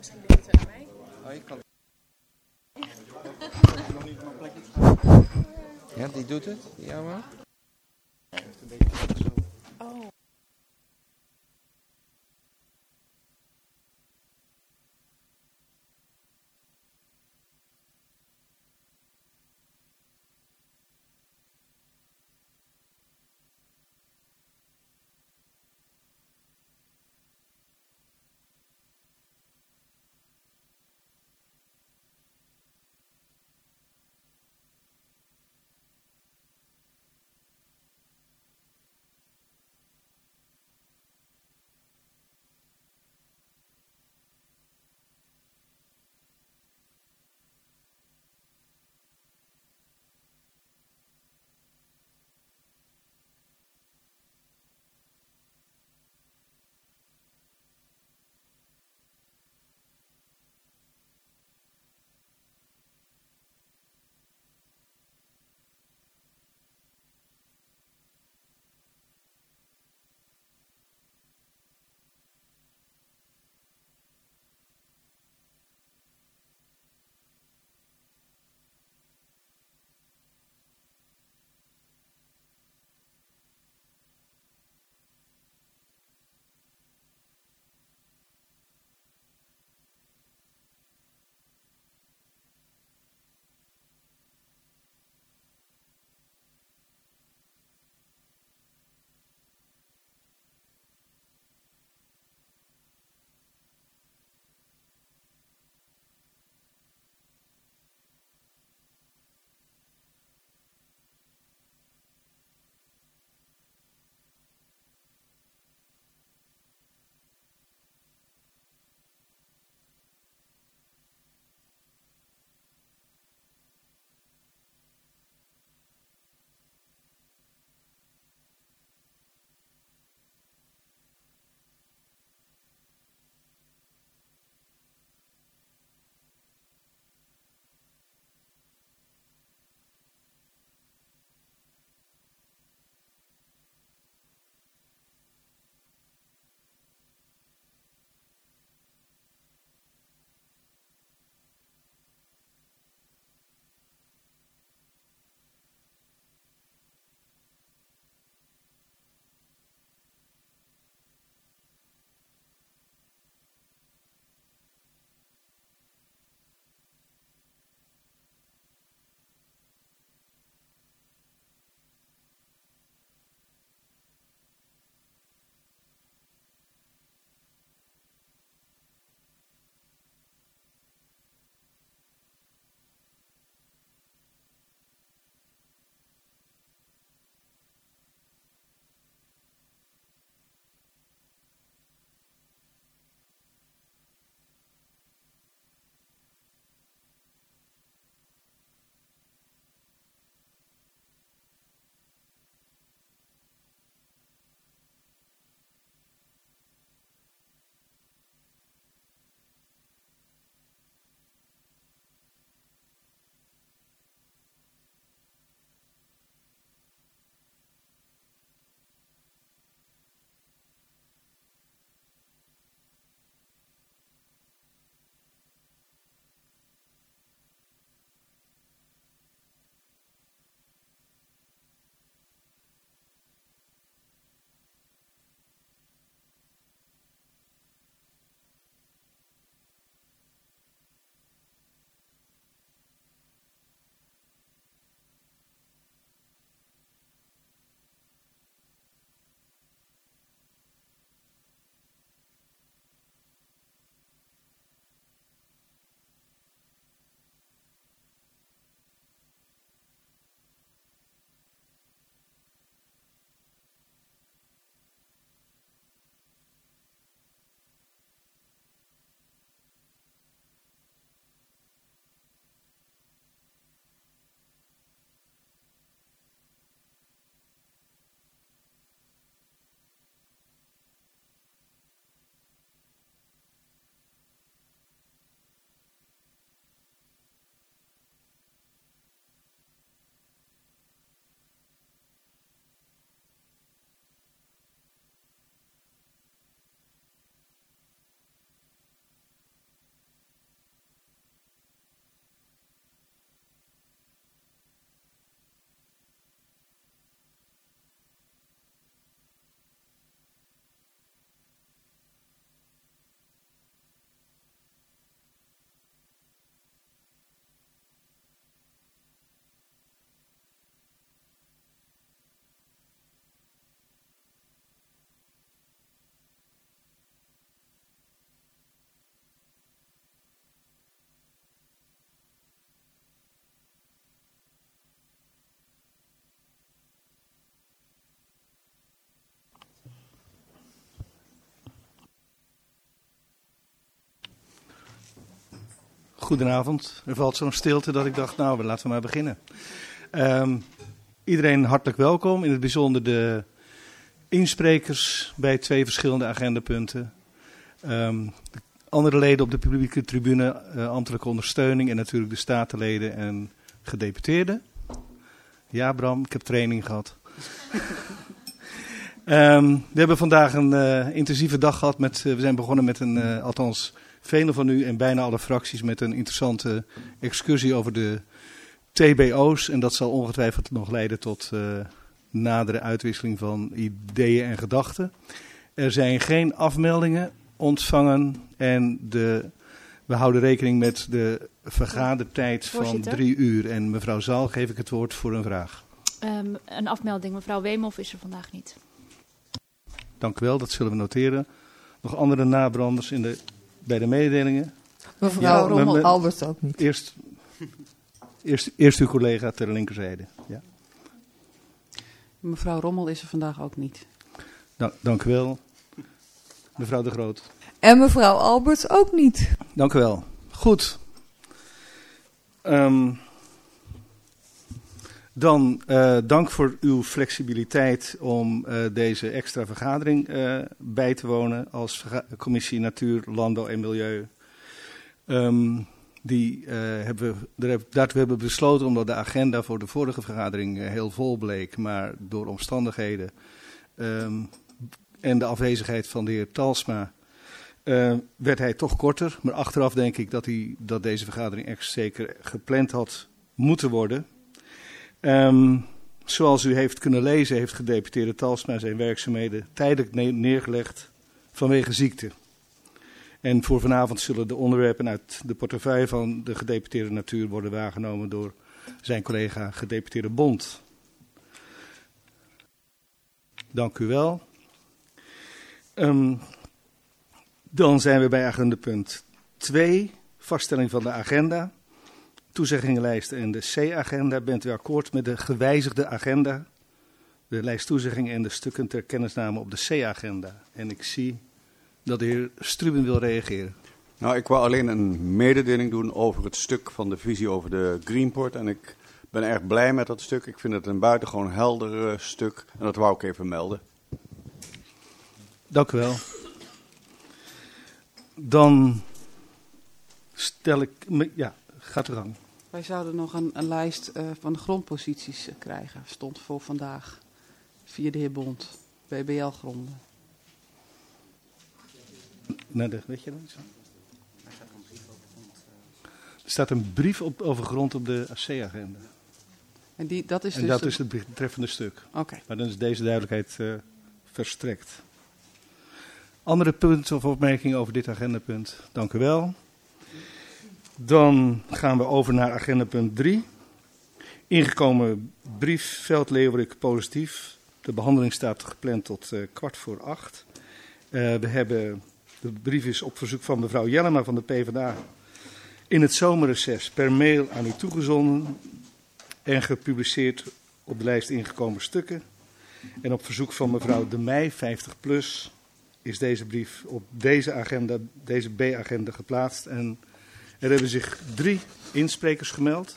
Zijn jullie het aan mij? Oh, ik kan. Nog niet mijn plekje gaan. Ja, die doet het? Ja, maar. Heeft een beetje zo. Oh. Goedenavond. Er valt zo'n stilte dat ik dacht, nou, laten we maar beginnen. Iedereen hartelijk welkom, in het bijzonder de insprekers bij 2 verschillende agendapunten. De andere leden op de publieke tribune, ambtelijke ondersteuning en natuurlijk de statenleden en gedeputeerden. Ja, Bram, ik heb training gehad. We hebben vandaag een intensieve dag gehad. We zijn begonnen met althans velen van u en bijna alle fracties met een interessante excursie over de TBO's. En dat zal ongetwijfeld nog leiden tot nadere uitwisseling van ideeën en gedachten. Er zijn geen afmeldingen ontvangen en we houden rekening met de vergadertijd van 3 uur. En mevrouw Zaal, geef ik het woord voor een vraag. Een afmelding. Mevrouw Weemhoff is er vandaag niet. Dank u wel, dat zullen we noteren. Nog andere nabranders bij de mededelingen? Mevrouw Rommel Albert ook niet. Eerst uw collega ter linkerzijde. Ja. Mevrouw Rommel is er vandaag ook niet. Dank u wel. Mevrouw De Groot. En mevrouw Albert ook niet. Dank u wel. Goed. Dan dank voor uw flexibiliteit om deze extra vergadering bij te wonen als Commissie Natuur, Landbouw en Milieu. Daartoe hebben we besloten omdat de agenda voor de vorige vergadering heel vol bleek, maar door omstandigheden en de afwezigheid van de heer Talsma werd hij toch korter. Maar achteraf denk ik dat deze vergadering echt zeker gepland had moeten worden. Zoals u heeft kunnen lezen, heeft gedeputeerde Talsma zijn werkzaamheden tijdelijk neergelegd vanwege ziekte. En voor vanavond zullen de onderwerpen uit de portefeuille van de gedeputeerde Natuur worden waargenomen door zijn collega gedeputeerde Bond. Dank u wel. Dan zijn we bij agendapunt 2, vaststelling van de agenda. Toezeggingenlijst en de C-agenda. Bent u akkoord met de gewijzigde agenda? De lijst toezeggingen en de stukken ter kennisname op de C-agenda. En ik zie dat de heer Struben wil reageren. Nou, ik wou alleen een mededeling doen over het stuk van de visie over de Greenport. En ik ben erg blij met dat stuk. Ik vind het een buitengewoon helder stuk. En dat wou ik even melden. Dank u wel. Dan stel ik... Ja, gaat uw gang. Wij zouden nog een lijst van de grondposities krijgen. Stond voor vandaag. Via de heer Bond. BBL-gronden. Weet je dat? Er staat een brief over grond op de AC-agenda. En dat is en dat is het betreffende stuk. Okay. Maar dan is deze duidelijkheid verstrekt. Andere punten of opmerkingen over dit agendapunt? Dank u wel. Dan gaan we over naar agendapunt 3. Ingekomen brief Veld-Leeuwerik positief. De behandeling staat gepland tot 7:15. De brief is op verzoek van mevrouw Jellema van de PvdA in het zomerreces per mail aan u toegezonden en gepubliceerd op de lijst ingekomen stukken. En op verzoek van mevrouw De Meij, 50PLUS, is deze brief op deze B-agenda geplaatst. En er hebben zich 3 insprekers gemeld.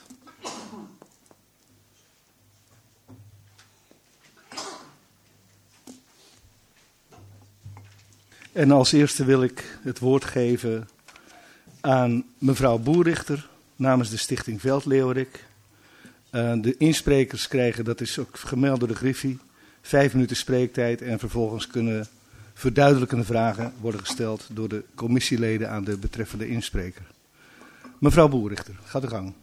En als eerste wil ik het woord geven aan mevrouw Boerrichter namens de Stichting Veld-Leeuwerik. De insprekers krijgen, dat is ook gemeld door de Griffie, 5 minuten spreektijd en vervolgens kunnen verduidelijkende vragen worden gesteld door de commissieleden aan de betreffende inspreker. Mevrouw Boerrichter, gaat de gang.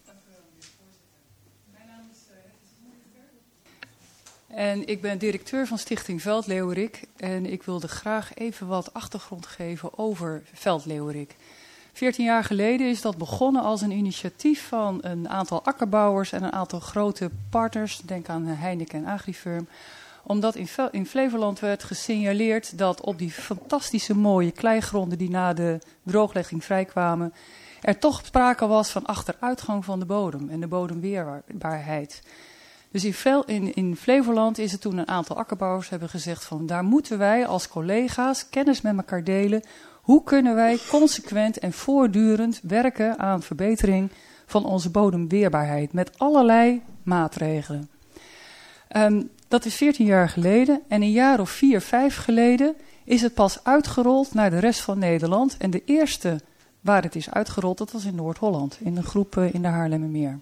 En ik ben directeur van Stichting Veld-Leeuwerik en ik wilde graag even wat achtergrond geven over Veld-Leeuwerik. 14 jaar geleden is dat begonnen als een initiatief van een aantal akkerbouwers en een aantal grote partners, denk aan Heineken en Agrifirm, omdat in Flevoland werd gesignaleerd dat op die fantastische mooie kleigronden die na de drooglegging vrijkwamen, er toch sprake was van achteruitgang van de bodem en de bodemweerbaarheid. Dus in Flevoland is het toen een aantal akkerbouwers hebben gezegd van daar moeten wij als collega's kennis met elkaar delen Hoe kunnen wij consequent en voortdurend werken aan verbetering van onze bodemweerbaarheid met allerlei maatregelen? Dat is 14 jaar geleden en een jaar of 4, 5 geleden is het pas uitgerold naar de rest van Nederland. En de eerste waar het is uitgerold, dat was in Noord-Holland, in een groep in de Haarlemmermeer.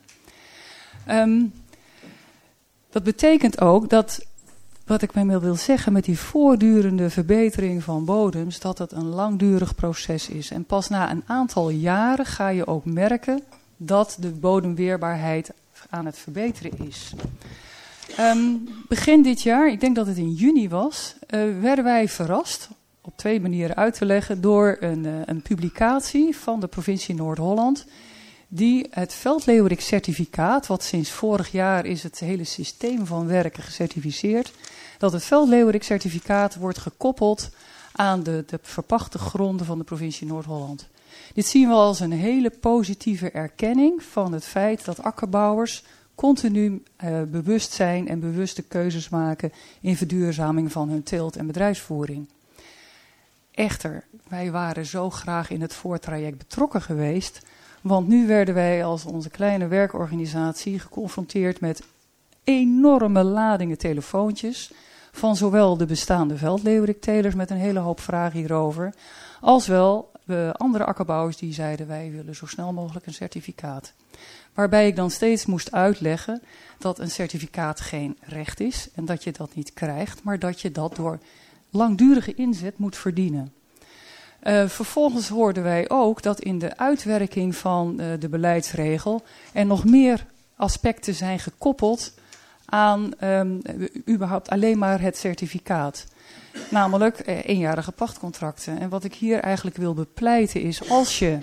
Dat betekent ook dat, wat ik mij wil zeggen met die voortdurende verbetering van bodems, dat het een langdurig proces is. En pas na een aantal jaren ga je ook merken dat de bodemweerbaarheid aan het verbeteren is. Begin dit jaar, ik denk dat het in juni was, werden wij verrast, op 2 manieren uit te leggen, door een publicatie van de provincie Noord-Holland, die het veldleeuwerik certificaat, wat sinds vorig jaar is het hele systeem van werken gecertificeerd, dat het veldleeuwerik certificaat wordt gekoppeld aan de verpachte gronden van de provincie Noord-Holland. Dit zien we als een hele positieve erkenning van het feit dat akkerbouwers continu bewust zijn en bewuste keuzes maken in verduurzaming van hun teelt en bedrijfsvoering. Echter, wij waren zo graag in het voortraject betrokken geweest, want nu werden wij als onze kleine werkorganisatie geconfronteerd met enorme ladingen telefoontjes van zowel de bestaande veldleeuweriktelers met een hele hoop vragen hierover, als wel andere akkerbouwers die zeiden wij willen zo snel mogelijk een certificaat. Waarbij ik dan steeds moest uitleggen dat een certificaat geen recht is en dat je dat niet krijgt, maar dat je dat door langdurige inzet moet verdienen. Vervolgens hoorden wij ook dat in de uitwerking van de beleidsregel er nog meer aspecten zijn gekoppeld aan überhaupt alleen maar het certificaat. Namelijk eenjarige pachtcontracten. En wat ik hier eigenlijk wil bepleiten is, als je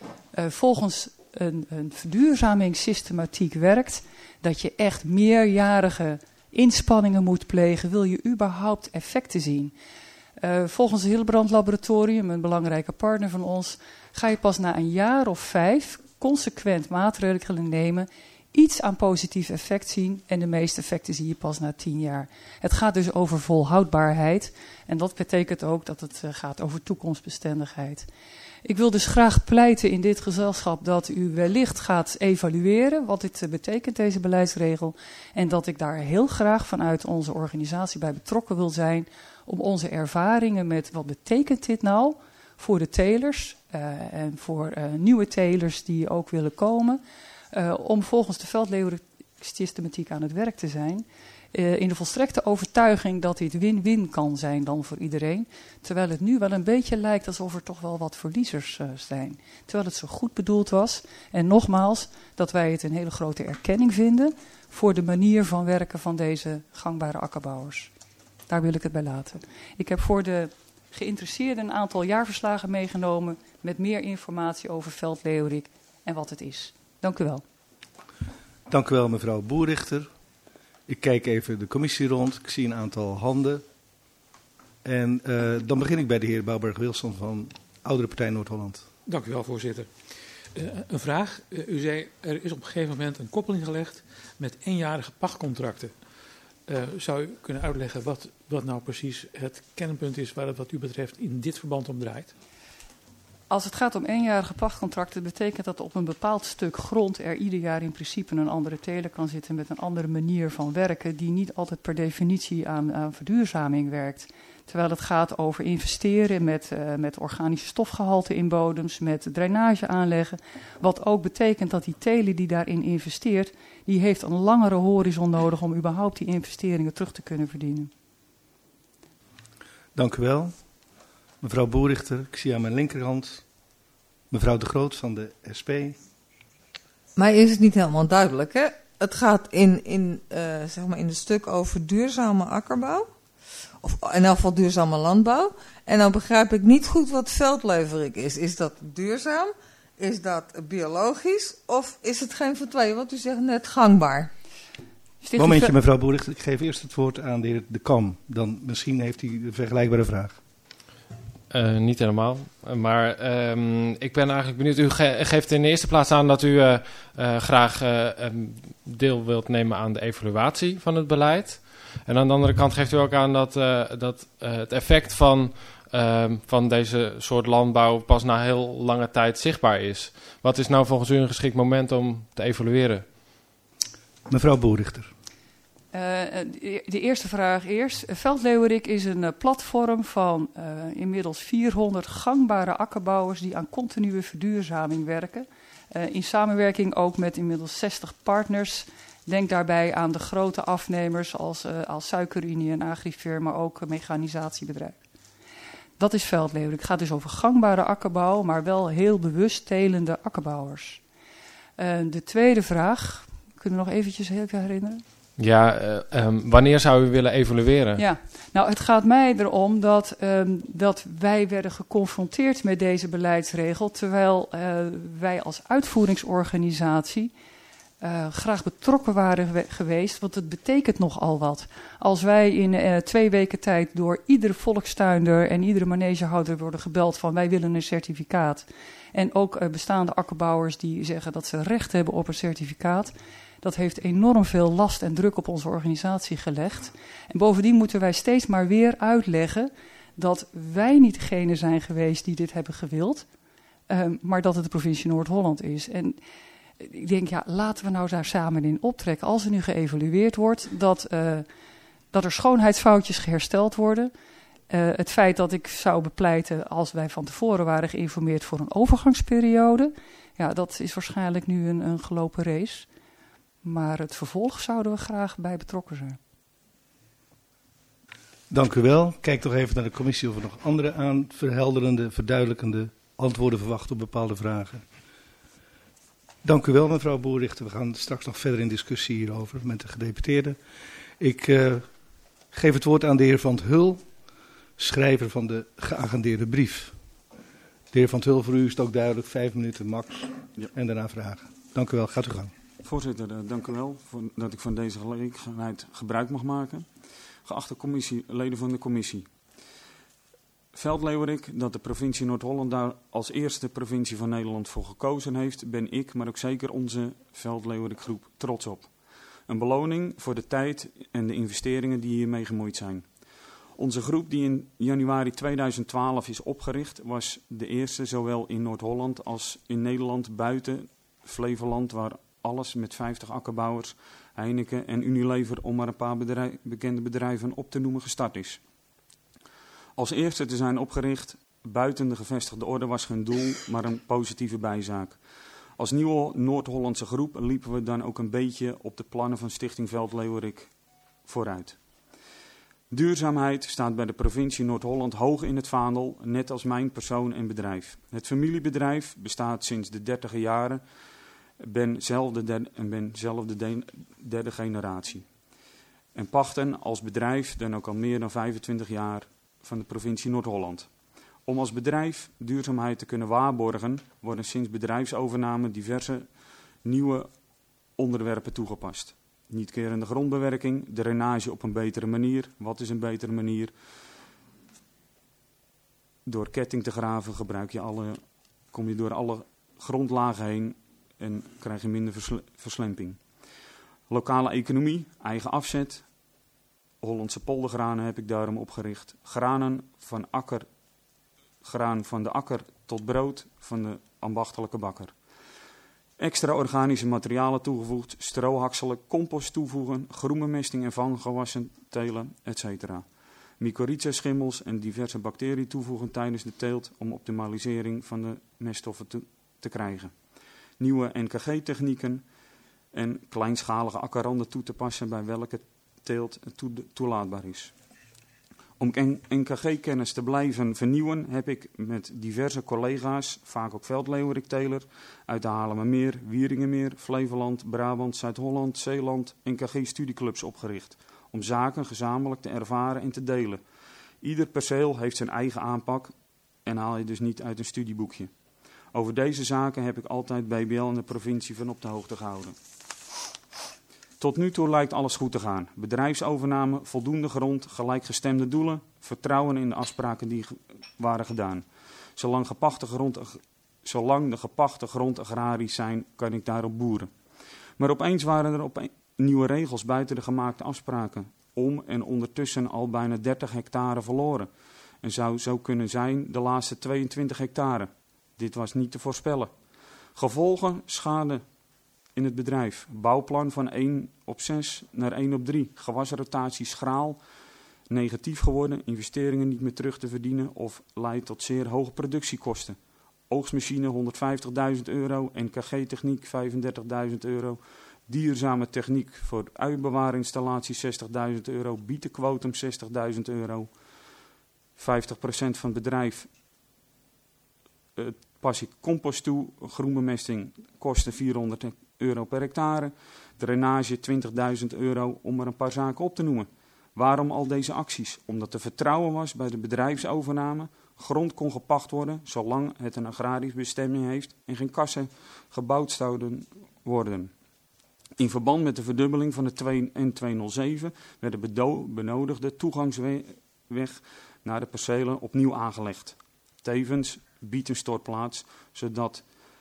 volgens een verduurzamingssystematiek werkt, dat je echt meerjarige inspanningen moet plegen, wil je überhaupt effecten zien. Volgens het Hillebrand Laboratorium, een belangrijke partner van ons, ga je pas na een jaar of 5 consequent maatregelen nemen, iets aan positief effect zien en de meeste effecten zie je pas na 10 jaar. Het gaat dus over volhoudbaarheid en dat betekent ook dat het gaat over toekomstbestendigheid. Ik wil dus graag pleiten in dit gezelschap dat u wellicht gaat evalueren wat dit betekent, deze beleidsregel. En dat ik daar heel graag vanuit onze organisatie bij betrokken wil zijn om onze ervaringen met wat betekent dit nou voor de telers en voor nieuwe telers die ook willen komen, om volgens de veldleeuwerik-systematiek aan het werk te zijn. In de volstrekte overtuiging dat dit win-win kan zijn dan voor iedereen. Terwijl het nu wel een beetje lijkt alsof er toch wel wat verliezers zijn. Terwijl het zo goed bedoeld was. En nogmaals, dat wij het een hele grote erkenning vinden voor de manier van werken van deze gangbare akkerbouwers. Daar wil ik het bij laten. Ik heb voor de geïnteresseerden een aantal jaarverslagen meegenomen met meer informatie over veldleeuwerik en wat het is. Dank u wel. Dank u wel, mevrouw Boerichter. Ik kijk even de commissie rond. Ik zie een aantal handen. En dan begin ik bij de heer Bouwberg-Wilson van Oudere Partij Noord-Holland. Dank u wel, voorzitter. Een vraag. U zei, er is op een gegeven moment een koppeling gelegd met eenjarige pachtcontracten. Zou u kunnen uitleggen wat nou precies het kernpunt is waar het wat u betreft in dit verband om draait? Als het gaat om eenjarige pachtcontracten, betekent dat op een bepaald stuk grond er ieder jaar in principe een andere teler kan zitten met een andere manier van werken, die niet altijd per definitie aan verduurzaming werkt. Terwijl het gaat over investeren met organische stofgehalte in bodems, met drainage aanleggen. Wat ook betekent dat die teler die daarin investeert, die heeft een langere horizon nodig om überhaupt die investeringen terug te kunnen verdienen. Dank u wel. Mevrouw Boerichter, ik zie aan mijn linkerhand mevrouw De Groot van de SP. Maar is het niet helemaal duidelijk, hè? Het gaat in het stuk over duurzame akkerbouw. Of in elk geval duurzame landbouw. En dan begrijp ik niet goed wat veldleeuwerik is. Is dat duurzaam? Is dat biologisch? Of is het geen van twee? Want u zegt net gangbaar. Momentje, mevrouw Boerichter. Ik geef eerst het woord aan de heer De Kam. Dan misschien heeft hij een vergelijkbare vraag. Niet helemaal, maar ik ben eigenlijk benieuwd. U geeft in de eerste plaats aan dat u graag deel wilt nemen aan de evaluatie van het beleid. En aan de andere kant geeft u ook aan dat het effect van van deze soort landbouw pas na heel lange tijd zichtbaar is. Wat is nou volgens u een geschikt moment om te evalueren? Mevrouw Boerichter. De eerste vraag eerst. Veldleeuwerik is een platform van inmiddels 400 gangbare akkerbouwers die aan continue verduurzaming werken. In samenwerking ook met inmiddels 60 partners. Denk daarbij aan de grote afnemers als Suikerunie en Agrifir, maar ook mechanisatiebedrijven. Dat is Veldleeuwerik. Het gaat dus over gangbare akkerbouw, maar wel heel bewust telende akkerbouwers. De tweede vraag, kunnen we nog eventjes heel even herinneren? Ja, wanneer zou u willen evalueren? Ja, nou het gaat mij erom dat wij werden geconfronteerd met deze beleidsregel, terwijl wij als uitvoeringsorganisatie graag betrokken waren geweest, want het betekent nogal wat. Als wij in 2 weken tijd door iedere volkstuinder en iedere manegehouder worden gebeld van wij willen een certificaat. En ook bestaande akkerbouwers die zeggen dat ze recht hebben op een certificaat. Dat heeft enorm veel last en druk op onze organisatie gelegd. En bovendien moeten wij steeds maar weer uitleggen dat wij niet degene zijn geweest die dit hebben gewild, maar dat het de provincie Noord-Holland is. En ik denk, ja, laten we nou daar samen in optrekken. Als er nu geëvalueerd wordt, dat er schoonheidsfoutjes hersteld worden. Het feit dat ik zou bepleiten, als wij van tevoren waren geïnformeerd voor een overgangsperiode, ja, dat is waarschijnlijk nu een gelopen race. Maar het vervolg zouden we graag bij betrokken zijn. Dank u wel. Kijk toch even naar de commissie of er nog andere verhelderende, verduidelijkende antwoorden verwachten op bepaalde vragen. Dank u wel, mevrouw Boerichter. We gaan straks nog verder in discussie hierover met de gedeputeerden. Ik geef het woord aan de heer Van 't Hul, schrijver van de geagendeerde brief. De heer Van 't Hul, voor u is het ook duidelijk, 5 minuten max. Ja. En daarna vragen. Dank u wel, gaat u gang. Voorzitter, dank u wel dat ik van deze gelegenheid gebruik mag maken. Geachte leden van de commissie. Veldleeuwerik, dat de provincie Noord-Holland daar als eerste provincie van Nederland voor gekozen heeft, ben ik, maar ook zeker onze Veldleeuwerik groep trots op. Een beloning voor de tijd en de investeringen die hiermee gemoeid zijn. Onze groep die in januari 2012 is opgericht, was de eerste zowel in Noord-Holland als in Nederland buiten Flevoland, waar alles met 50 akkerbouwers, Heineken en Unilever, om maar een paar bekende bedrijven op te noemen, gestart is. Als eerste te zijn opgericht buiten de gevestigde orde was geen doel, maar een positieve bijzaak. Als nieuwe Noord-Hollandse groep liepen we dan ook een beetje op de plannen van Stichting Veldleeuwerik vooruit. Duurzaamheid staat bij de provincie Noord-Holland hoog in het vaandel, net als mijn persoon en bedrijf. Het familiebedrijf bestaat sinds de 30e jaren. Ben zelf de derde generatie. En pachten als bedrijf dan ook al meer dan 25 jaar van de provincie Noord-Holland. Om als bedrijf duurzaamheid te kunnen waarborgen, worden sinds bedrijfsovername diverse nieuwe onderwerpen toegepast. Niet kerende grondbewerking, drainage op een betere manier. Wat is een betere manier? Door ketting te graven kom je door alle grondlagen heen en krijg je minder verslemping. Lokale economie, eigen afzet. Hollandse poldergranen heb ik daarom opgericht. Graan van de akker tot brood van de ambachtelijke bakker. Extra organische materialen toegevoegd, strohakselen, compost toevoegen, groenbemesting en vanggewassen telen, etc. Mycorrhiza-schimmels en diverse bacteriën toevoegen tijdens de teelt om optimalisering van de meststoffen te krijgen. Nieuwe NKG-technieken en kleinschalige akkerranden toe te passen bij welke teelt toelaatbaar is. Om NKG-kennis te blijven vernieuwen heb ik met diverse collega's, vaak ook Veldleeuwerik-teler, uit de Haarlemmermeer, Wieringenmeer, Flevoland, Brabant, Zuid-Holland, Zeeland NKG-studieclubs opgericht. Om zaken gezamenlijk te ervaren en te delen. Ieder perceel heeft zijn eigen aanpak en haal je dus niet uit een studieboekje. Over deze zaken heb ik altijd BBL en de provincie van op de hoogte gehouden. Tot nu toe lijkt alles goed te gaan. Bedrijfsovername, voldoende grond, gelijkgestemde doelen, vertrouwen in de afspraken die waren gedaan. Zolang de gepachte grond agrarisch zijn, kan ik daarop boeren. Maar opeens waren er nieuwe regels buiten de gemaakte afspraken. En ondertussen al bijna 30 hectare verloren. en zou zo kunnen zijn de laatste 22 hectare. Dit was niet te voorspellen. Gevolgen, schade in het bedrijf. Bouwplan van 1/6 naar 1/3. Gewasrotatie schraal, negatief geworden, investeringen niet meer terug te verdienen of leidt tot zeer hoge productiekosten. Oogstmachine €150.000, NKG-techniek €35.000, duurzame techniek voor uibewarinstallatie €60.000, bietenquotum €60.000, 50% van het bedrijf pas ik compost toe, groenbemesting kosten €400 per hectare, drainage €20.000 om maar een paar zaken op te noemen. Waarom al deze acties? Omdat er vertrouwen was bij de bedrijfsovername. Grond kon gepacht worden zolang het een agrarische bestemming heeft en geen kassen gebouwd zouden worden. In verband met de verdubbeling van de N207 werd de benodigde toegangsweg naar de percelen opnieuw aangelegd. Tevens biedt een stortplaats, zodat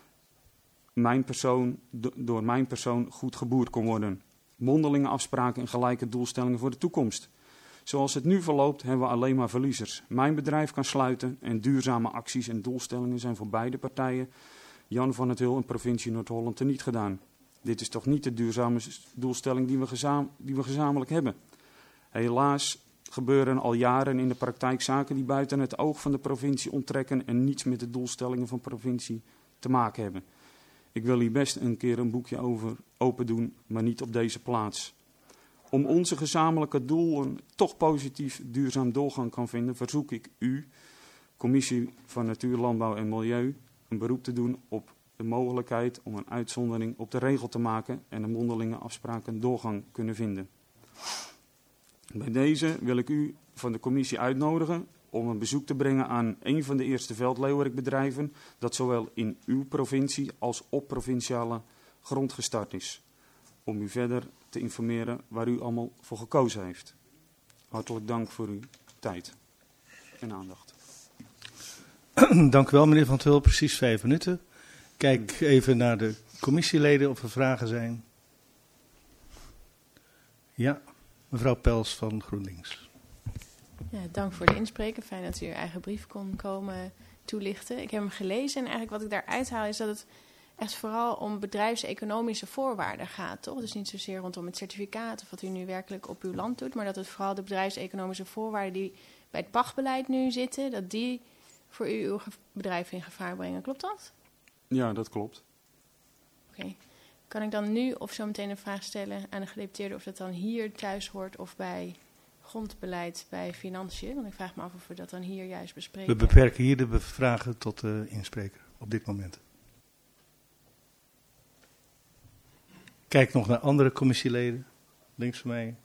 door mijn persoon goed geboerd kon worden. Mondelinge afspraken en gelijke doelstellingen voor de toekomst. Zoals het nu verloopt hebben we alleen maar verliezers. Mijn bedrijf kan sluiten en duurzame acties en doelstellingen zijn voor beide partijen, Jan van het Hul en provincie Noord-Holland, teniet gedaan. Dit is toch niet de duurzame doelstelling die we gezamenlijk hebben. Helaas gebeuren al jaren in de praktijk zaken die buiten het oog van de provincie onttrekken en niets met de doelstellingen van de provincie te maken hebben. Ik wil hier best een keer een boekje over open doen, maar niet op deze plaats. Om onze gezamenlijke doelen toch positief duurzaam doorgang kan vinden, verzoek ik u, Commissie van Natuur, Landbouw en Milieu, een beroep te doen op de mogelijkheid om een uitzondering op de regel te maken en de mondelinge afspraken doorgang kunnen vinden. Bij deze wil ik u van de commissie uitnodigen om een bezoek te brengen aan een van de eerste veldleeuwerikbedrijven dat zowel in uw provincie als op provinciale grond gestart is. Om u verder te informeren waar u allemaal voor gekozen heeft. Hartelijk dank voor uw tijd en aandacht. Dank u wel, meneer Van het Hul. Precies 5 minuten. Kijk even naar de commissieleden of er vragen zijn. Ja, mevrouw Pels van GroenLinks. Ja, dank voor de inspreken. Fijn dat u uw eigen brief kon komen toelichten. Ik heb hem gelezen en eigenlijk wat ik daaruit haal is dat het echt vooral om bedrijfseconomische voorwaarden gaat, toch? Dus niet zozeer rondom het certificaat of wat u nu werkelijk op uw land doet, maar dat het vooral de bedrijfseconomische voorwaarden die bij het pachtbeleid nu zitten, dat die voor u uw bedrijf in gevaar brengen. Klopt dat? Ja, dat klopt. Oké. Kan ik dan nu of zo meteen een vraag stellen aan de gedeputeerde of dat dan hier thuis hoort of bij grondbeleid, bij financiën? Want ik vraag me af of we dat dan hier juist bespreken. We beperken hier de vragen tot de inspreker op dit moment. Kijk nog naar andere commissieleden. Links van mij.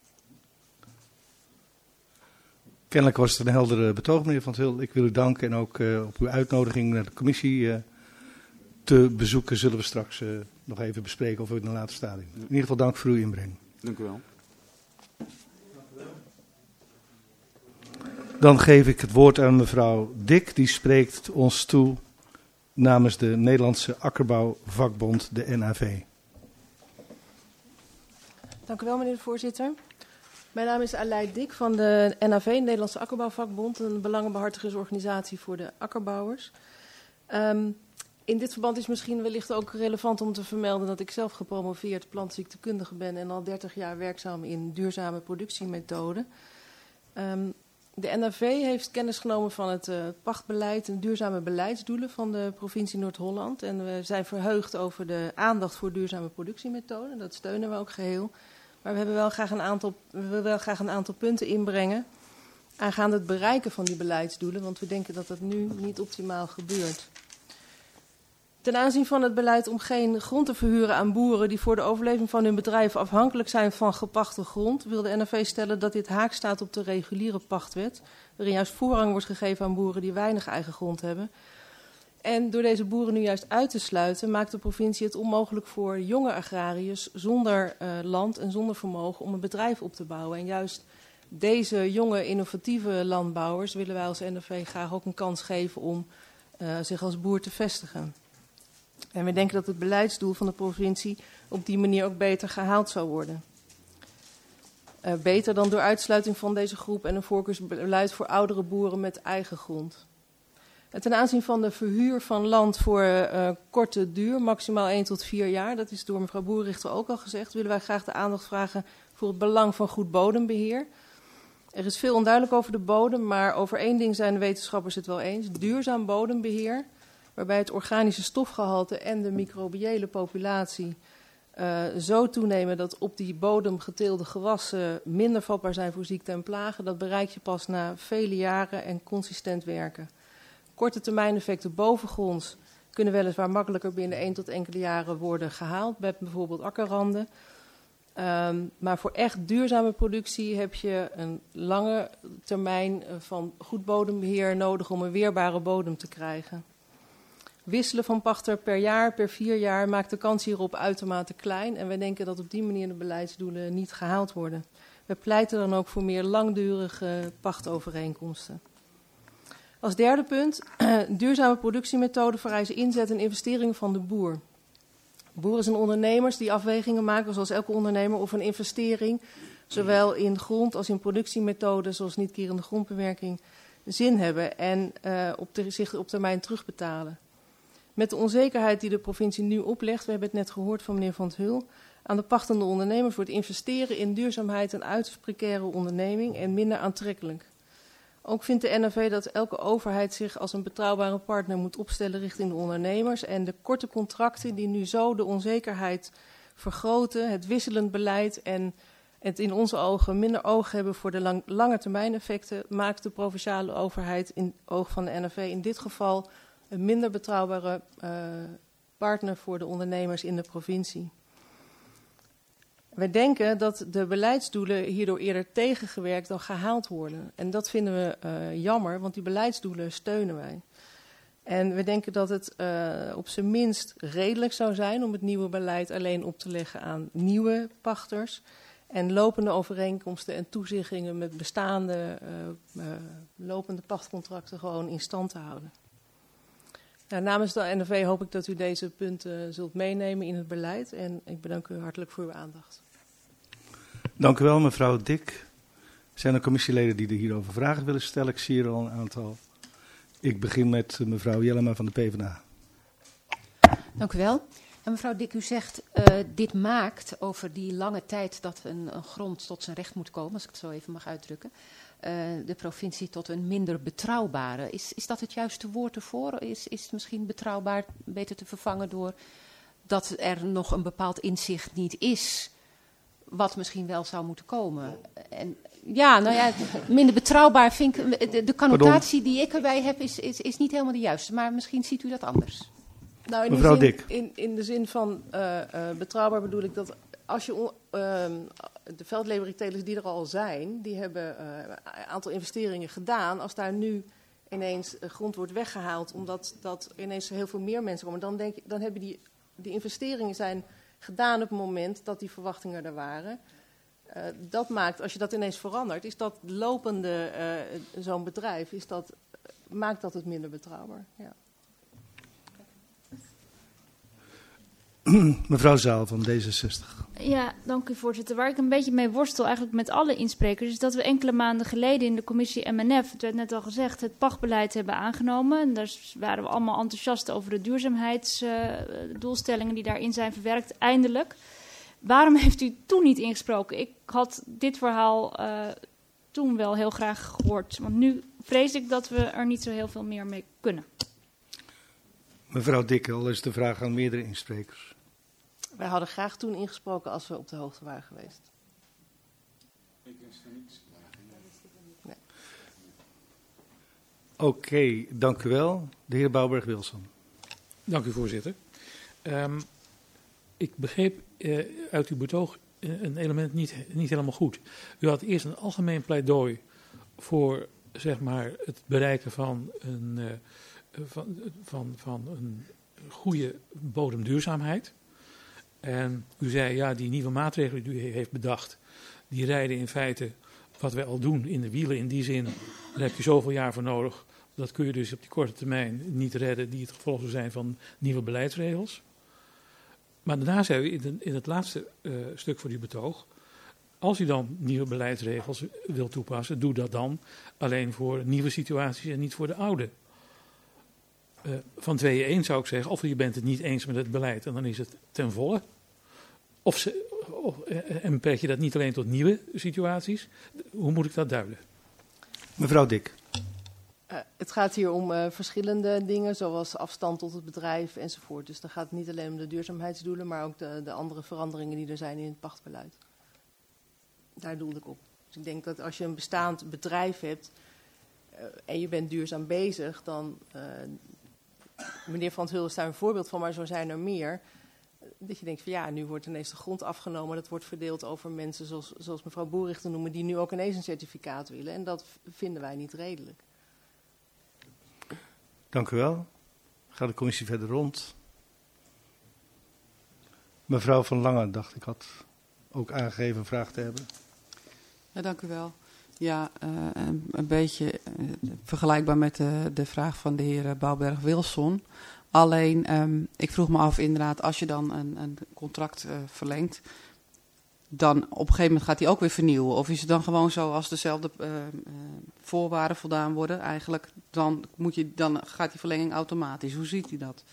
Kennelijk was het een heldere betoog, meneer Van het Hul. Ik wil u danken en ook op uw uitnodiging naar de commissie te bezoeken zullen we straks nog even bespreken of we in een later stadium. In ieder geval dank voor uw inbreng. Dank u wel. Dan geef ik het woord aan mevrouw Dik. Die spreekt ons toe namens de Nederlandse Akkerbouwvakbond, de NAV. Dank u wel, meneer de voorzitter. Mijn naam is Aleid Dik van de NAV, Nederlandse Akkerbouwvakbond, een belangenbehartigingsorganisatie voor de akkerbouwers. In dit verband is misschien wellicht ook relevant om te vermelden dat ik zelf gepromoveerd plantziektekundige ben en al 30 jaar werkzaam in duurzame productiemethoden. De NAV heeft kennis genomen van het pachtbeleid en duurzame beleidsdoelen van de provincie Noord-Holland. En we zijn verheugd over de aandacht voor duurzame productiemethoden. Dat steunen we ook geheel. Maar we willen wel graag een aantal punten inbrengen aangaande het bereiken van die beleidsdoelen. Want we denken dat dat nu niet optimaal gebeurt. Ten aanzien van het beleid om geen grond te verhuren aan boeren die voor de overleving van hun bedrijf afhankelijk zijn van gepachte grond, wil de NAV stellen dat dit haak staat op de reguliere pachtwet, waarin juist voorrang wordt gegeven aan boeren die weinig eigen grond hebben. En door deze boeren nu juist uit te sluiten, maakt de provincie het onmogelijk voor jonge agrariërs zonder land en zonder vermogen om een bedrijf op te bouwen. En juist deze jonge innovatieve landbouwers willen wij als NAV graag ook een kans geven om zich als boer te vestigen. En we denken dat het beleidsdoel van de provincie op die manier ook beter gehaald zou worden. Beter dan door uitsluiting van deze groep en een voorkeursbeleid voor oudere boeren met eigen grond. En ten aanzien van de verhuur van land voor korte duur, maximaal 1 tot 4 jaar, dat is door mevrouw Boerrichter ook al gezegd, willen wij graag de aandacht vragen voor het belang van goed bodembeheer. Er is veel onduidelijk over de bodem, maar over één ding zijn de wetenschappers het wel eens. Duurzaam bodembeheer, waarbij het organische stofgehalte en de microbiële populatie zo toenemen dat op die bodem geteelde gewassen minder vatbaar zijn voor ziekte en plagen. Dat bereik je pas na vele jaren en consistent werken. Korte termijn effecten bovengronds kunnen weliswaar makkelijker binnen 1 tot enkele jaren worden gehaald, met bijvoorbeeld akkerranden. Maar voor echt duurzame productie heb je een lange termijn van goed bodembeheer nodig om een weerbare bodem te krijgen. Wisselen van pachter per jaar, per 4 jaar, maakt de kans hierop uitermate klein. En wij denken dat op die manier de beleidsdoelen niet gehaald worden. We pleiten dan ook voor meer langdurige pachtovereenkomsten. Als derde punt, duurzame productiemethoden vereisen inzet en investeringen van de boer. Boeren zijn ondernemers die afwegingen maken, zoals elke ondernemer, of een investering, zowel in grond als in productiemethoden, zoals niet-kerende grondbewerking, zin hebben en zich op termijn terugbetalen. Met de onzekerheid die de provincie nu oplegt, we hebben het net gehoord van meneer Van 't Hul, aan de pachtende ondernemers wordt investeren in duurzaamheid een uiterst precaire onderneming en minder aantrekkelijk. Ook vindt de NAV dat elke overheid zich als een betrouwbare partner moet opstellen richting de ondernemers. En de korte contracten die nu zo de onzekerheid vergroten, het wisselend beleid en het in onze ogen minder oog hebben voor de lange termijn effecten, maakt de provinciale overheid in oog van de NAV in dit geval een minder betrouwbare partner voor de ondernemers in de provincie. Wij denken dat de beleidsdoelen hierdoor eerder tegengewerkt dan gehaald worden. En dat vinden we jammer, want die beleidsdoelen steunen wij. En we denken dat het op zijn minst redelijk zou zijn om het nieuwe beleid alleen op te leggen aan nieuwe pachters. En lopende overeenkomsten en toezeggingen met bestaande lopende pachtcontracten gewoon in stand te houden. Nou, namens de NAV hoop ik dat u deze punten zult meenemen in het beleid. En ik bedank u hartelijk voor uw aandacht. Dank u wel, mevrouw Dik. Zijn er commissieleden die er hierover vragen willen stellen? Ik zie er al een aantal. Ik begin met mevrouw Jellema van de PvdA. Dank u wel. En mevrouw Dik, u zegt dit maakt over die lange tijd dat een grond tot zijn recht moet komen, als ik het zo even mag uitdrukken, de provincie tot een minder betrouwbare. Is dat het juiste woord ervoor? Is het misschien betrouwbaar beter te vervangen door dat er nog een bepaald inzicht niet is, wat misschien wel zou moeten komen? En ja, nou ja, minder betrouwbaar vind ik, de connotatie die ik erbij heb is niet helemaal de juiste, maar misschien ziet u dat anders. Nou, mevrouw Dik. In de zin van betrouwbaar bedoel ik dat als je de veldleveritelers die er al zijn, die hebben een aantal investeringen gedaan. Als daar nu ineens grond wordt weggehaald, omdat dat ineens heel veel meer mensen komen, dan hebben die investeringen zijn gedaan op het moment dat die verwachtingen er waren. Dat maakt, als je dat ineens verandert, is dat lopende zo'n bedrijf, maakt dat het minder betrouwbaar. Ja. Mevrouw Zaal van D66. Ja, dank u voorzitter. Waar ik een beetje mee worstel eigenlijk met alle insprekers is dat we enkele maanden geleden in de commissie MNF, het werd net al gezegd, het pachtbeleid hebben aangenomen. En daar waren we allemaal enthousiast over de duurzaamheidsdoelstellingen die daarin zijn verwerkt, eindelijk. Waarom heeft u toen niet ingesproken? Ik had dit verhaal toen wel heel graag gehoord. Want nu vrees ik dat we er niet zo heel veel meer mee kunnen. Mevrouw Dikke, al is de vraag aan meerdere insprekers. Wij hadden graag toen ingesproken als we op de hoogte waren geweest. Ik wist er niets. Nee. Oké, dank u wel. De heer Bouwberg-Wilson. Dank u, voorzitter. Ik begreep uit uw betoog een element niet helemaal goed. U had eerst een algemeen pleidooi voor, zeg maar, het bereiken van een goede bodemduurzaamheid. En u zei, ja, die nieuwe maatregelen die u heeft bedacht, die rijden in feite wat wij al doen in de wielen. In die zin, daar heb je zoveel jaar voor nodig. Dat kun je dus op die korte termijn niet redden, die het gevolg zou zijn van nieuwe beleidsregels. Maar daarna zei u in het laatste stuk van uw betoog, als u dan nieuwe beleidsregels wil toepassen, doe dat dan alleen voor nieuwe situaties en niet voor de oude. Van 2-1 zou ik zeggen, of je bent het niet eens met het beleid en dan is het ten volle. En beperk je dat niet alleen tot nieuwe situaties? Hoe moet ik dat duiden? Mevrouw Dik. Het gaat hier om verschillende dingen, zoals afstand tot het bedrijf enzovoort. Dus dan gaat het niet alleen om de duurzaamheidsdoelen, maar ook de andere veranderingen die er zijn in het pachtbeleid. Daar doelde ik op. Dus ik denk dat als je een bestaand bedrijf hebt en je bent duurzaam bezig, dan, meneer Van 't Hulst is daar een voorbeeld van, maar zo zijn er meer. Dat je denkt van ja, nu wordt ineens de grond afgenomen. Dat wordt verdeeld over mensen zoals mevrouw Boerichter noemen, die nu ook ineens een certificaat willen. En dat vinden wij niet redelijk. Dank u wel. Gaat de commissie verder rond. Mevrouw Van Lange, dacht ik, had ook aangegeven een vraag te hebben. Ja, dank u wel. Ja, een beetje vergelijkbaar met de vraag van de heer Bouwberg-Wilson. Alleen, ik vroeg me af inderdaad, als je dan een contract verlengt, dan op een gegeven moment gaat die ook weer vernieuwen. Of is het dan gewoon zo als dezelfde voorwaarden voldaan worden eigenlijk, dan gaat die verlenging automatisch. Hoe ziet u dat?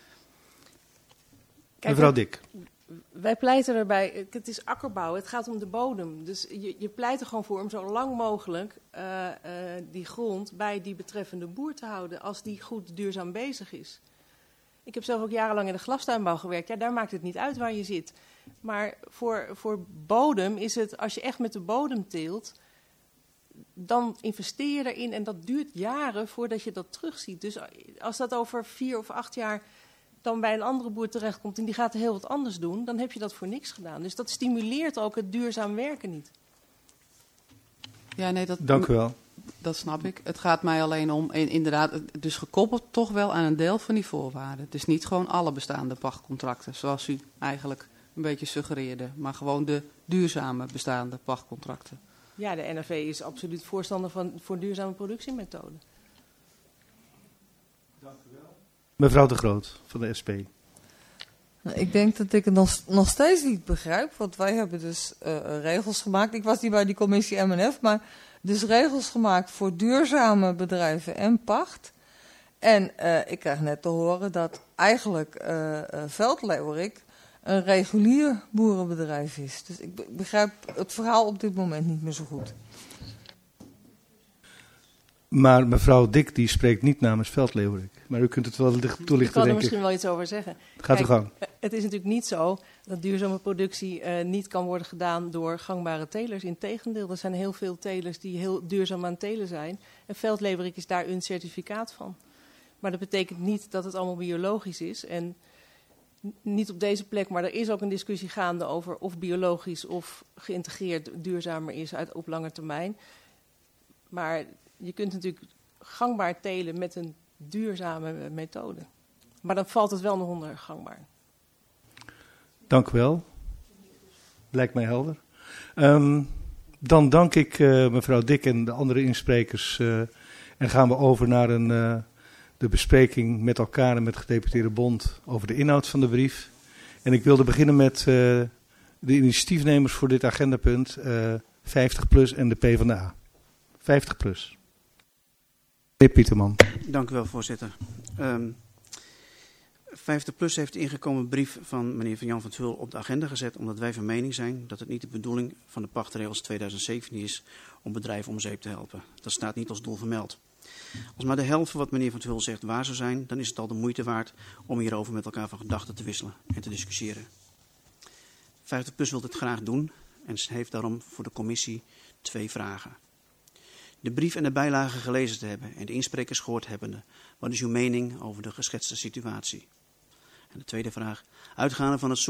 Kijk, mevrouw Dik. Wij pleiten erbij, het is akkerbouw, het gaat om de bodem. Dus je pleit er gewoon voor om zo lang mogelijk die grond bij die betreffende boer te houden, als die goed duurzaam bezig is. Ik heb zelf ook jarenlang in de glastuinbouw gewerkt. Ja, daar maakt het niet uit waar je zit. Maar voor bodem is het, als je echt met de bodem teelt, dan investeer je erin en dat duurt jaren voordat je dat terugziet. Dus als dat over 4 of 8 jaar dan bij een andere boer terechtkomt en die gaat heel wat anders doen, dan heb je dat voor niks gedaan. Dus dat stimuleert ook het duurzaam werken niet. Ja, nee, Dank u wel. Dat snap ik. Het gaat mij alleen om, inderdaad, dus gekoppeld toch wel aan een deel van die voorwaarden. Dus niet gewoon alle bestaande pachtcontracten, zoals u eigenlijk een beetje suggereerde, maar gewoon de duurzame bestaande pachtcontracten. Ja, de NAV is absoluut voorstander voor duurzame productiemethoden. Dank u wel. Mevrouw De Groot van de SP. Nou, ik denk dat ik het nog steeds niet begrijp, want wij hebben dus regels gemaakt. Ik was niet bij die commissie MNF, maar dus regels gemaakt voor duurzame bedrijven en pacht. En ik krijg net te horen dat eigenlijk Veld-Leeuwerik een regulier boerenbedrijf is. Dus ik begrijp het verhaal op dit moment niet meer zo goed. Maar mevrouw Dik die spreekt niet namens Veld-Leeuwerik. Maar u kunt het wel toelichten, denk ik. Ik kan er misschien wel iets over zeggen. Gaat uw gang. Het is natuurlijk niet zo dat duurzame productie niet kan worden gedaan door gangbare telers. Integendeel, er zijn heel veel telers die heel duurzaam aan het telen zijn. En Veld-Leeuwerik is daar een certificaat van. Maar dat betekent niet dat het allemaal biologisch is. En niet op deze plek, maar er is ook een discussie gaande over of biologisch of geïntegreerd duurzamer is op lange termijn. Maar je kunt natuurlijk gangbaar telen met een duurzame methode. Maar dan valt het wel nog onder gangbaar. Dank u wel. Lijkt mij helder. Dan dank ik mevrouw Dik en de andere insprekers. En gaan we over naar de bespreking met elkaar en met gedeputeerde bond over de inhoud van de brief. En ik wilde beginnen met de initiatiefnemers voor dit agendapunt, 50PLUS en de PvdA. 50PLUS. Meneer Pieterman. Dank u wel, voorzitter. 50PLUS heeft de ingekomen brief van meneer Van Jan van 't Hul op de agenda gezet, omdat wij van mening zijn dat het niet de bedoeling van de pachtregels 2017 is om bedrijven om zeep te helpen. Dat staat niet als doel vermeld. Als maar de helft van wat meneer van 't Hul zegt waar zou zijn, dan is het al de moeite waard om hierover met elkaar van gedachten te wisselen en te discussiëren. 50PLUS wil dit graag doen en heeft daarom voor de commissie 2 vragen. De brief en de bijlagen gelezen te hebben en de insprekers gehoord hebbende, wat is uw mening over de geschetste situatie? En de tweede vraag, uitgaande van het